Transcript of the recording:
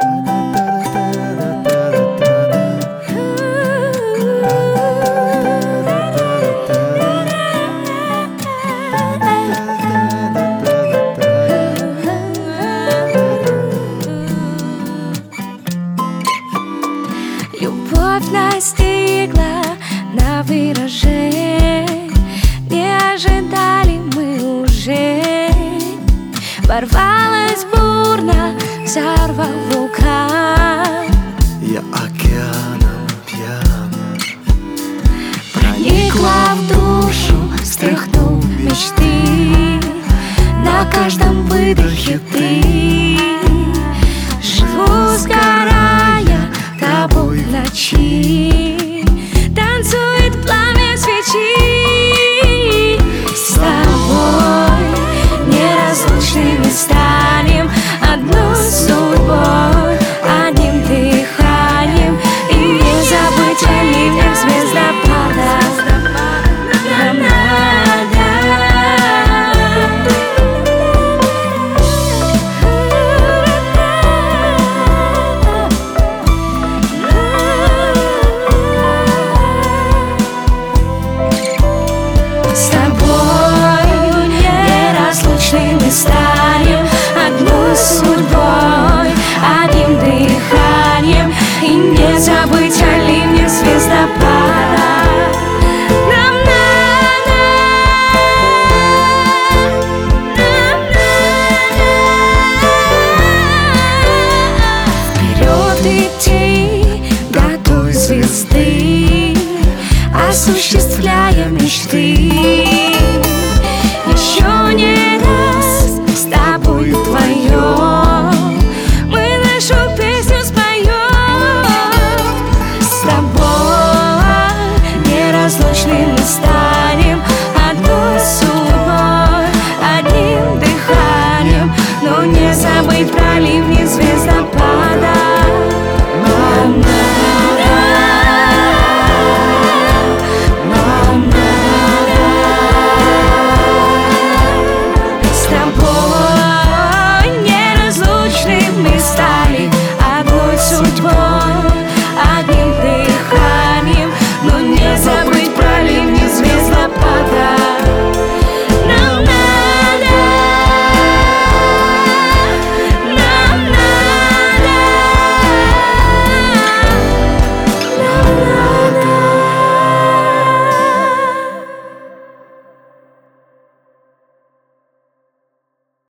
Любовь настигла на вираже, не ожидали мы уже. Ворвалась бурно, взорвал вулкан. Я океаном пьян. Проникла в душу, стряхнув мечты. На каждом выдохе ты. Живу, сгорая тобой в ночи. Танцует пламя свечи. С тобой неразлучными станем, одной судьбой, одним дыханием. И не забыть о ливнях звездопадов. Нам надо. С тобой неразлучными станем, одной судьбой, одним дыханием. И не забыть о ливнях звездопада. Нам надо. Вперед идти до той звезды, осуществляя мечты. Еще не раз с тобою вдвоем мы нашу песню споем. С тобой неразлучными станем, одной судьбой, одним дыханием. Но не забыть про ливни звездопада.